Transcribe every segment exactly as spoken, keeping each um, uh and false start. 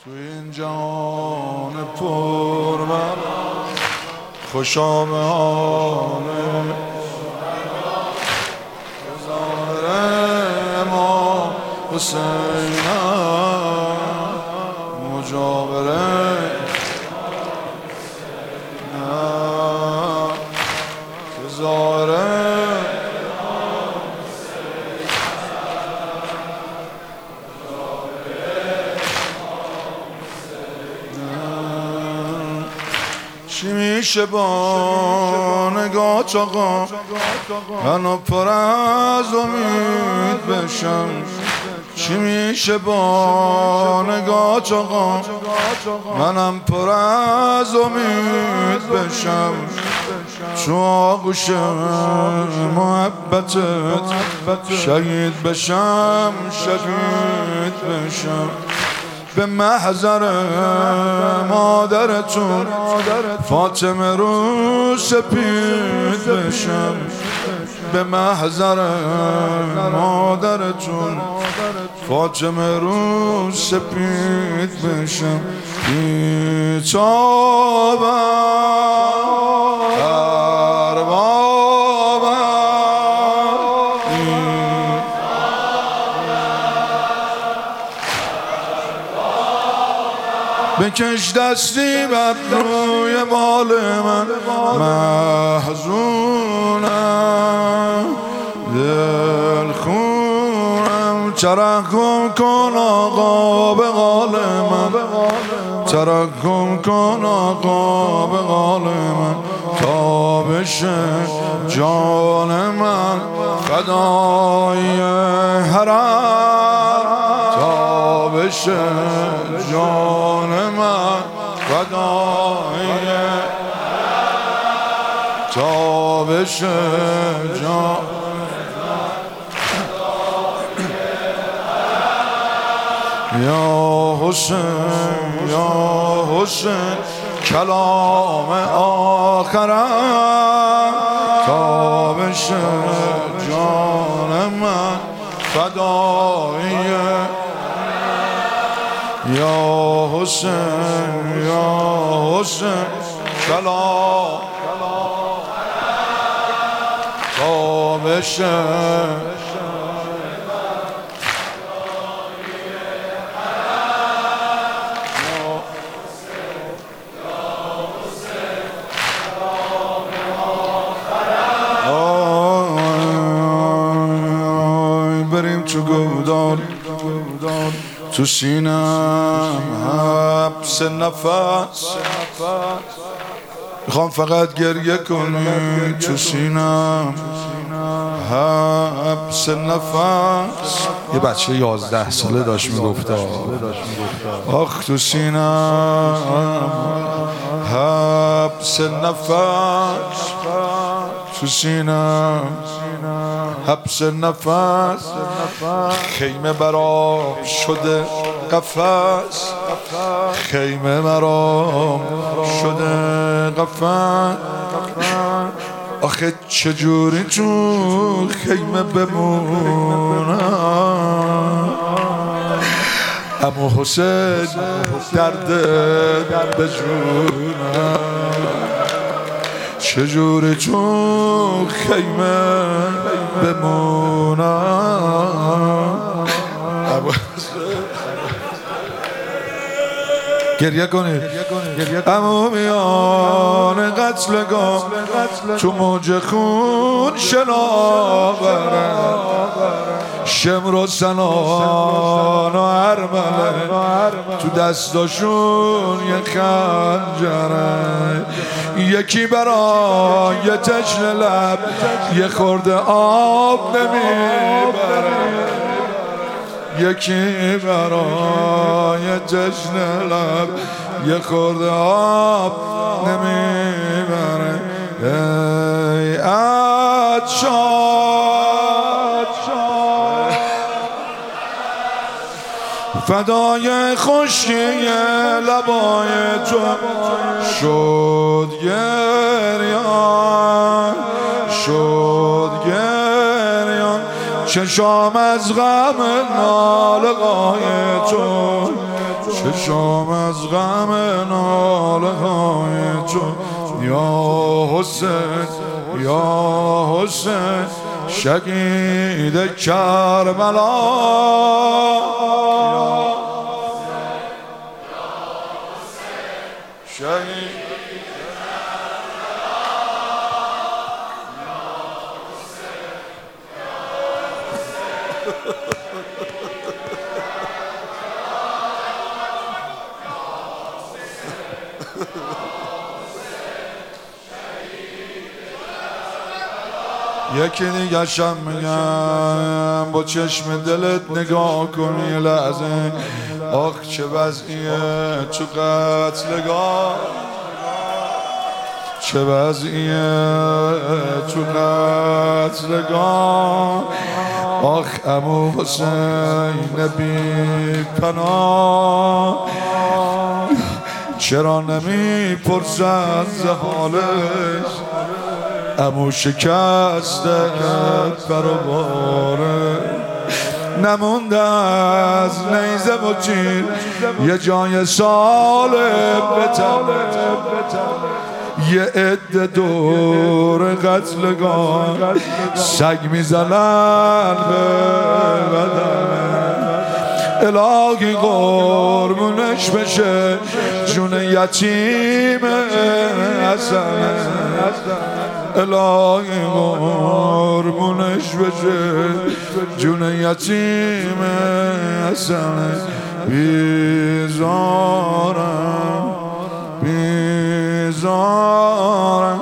تو این جهان پربلا خوشا به حال هزار امام حسینم مجاوره هزار چی میشه با نگاه آقا منو پر از امید بشم چی میشه با نگاه آقا منم پر از امید بشم تو آغوش محبتت شهید بشم شهید بشم به محضر مادرتون فاطمه رو سپید بشم به محضر مادرتون فاطمه رو سپید بشم بی‌تابم بکش دستی بر روی بال من محزونم دل خونم ترحم کن آقا به قال من ترحم کن آقا به قال من تا بشه جان من فدای حرم تا بشه جان من فدای تا بشه جان یا حسین یا حسین کلام آخرم تا بشه جان من فدای یا حسین یا حسین کلام تا بشه بریم تو گودال تو سینم حبس نفس میخوام فقط گریه کنی تو سینم حبس نفس یه بچه یازده ساله داشت میگفت آخ تو سینم حبس نفس تو سینم حبس نفس خیمه برام شده قفس خیمه برام شده قفس آخه چجوری تو خیمه بمونم اما حسین درد به جونم چجوری تو خیمه بمونم گریه کنید عمومیان قتلگاه تو موج خون شناورن شمر و سنان و ارمله تو دستاشون یه خنجره یکی برای تشن لب یه خورده آب نمیبره یکی برای جشن لب یه خورده آب نمیبره ای عطشان فدای خشکی لبای تو شد گریان شد گریان چشام از غم ناله‌های تو چشم از غم ناله های تو یا حسین یا حسین شهید کربلا شهید یکی دیگه شم میگم با چشم دلت نگاه کن یه لحظه آخ چه وضعیه تو قتلگاه چه وضعیه تو قتلگاه آخ عمو حسین بی پناه چرا نمی پرسد ز حالش عمو شکسته براباره نمونده از نیزه و تیر یه جای سالم بتنه یه عده دور قتلگاه سگ میزنن به بدنه الهی قربونش بشه جون یتیم حسنه الهی قربونش بشه جون یتیم حسنه بیزارم بیزارم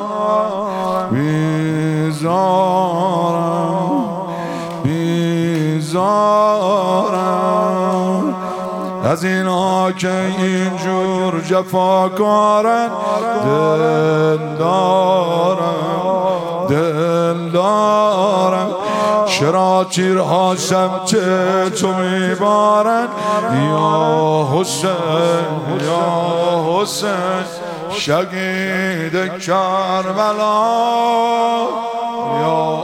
بیزارم بیزارم از اینا که اینجور جفا کارن دل دارم دل دارم چرا تیرها سمت تو میبارن یا حسین یا حسین شهید کربلا یا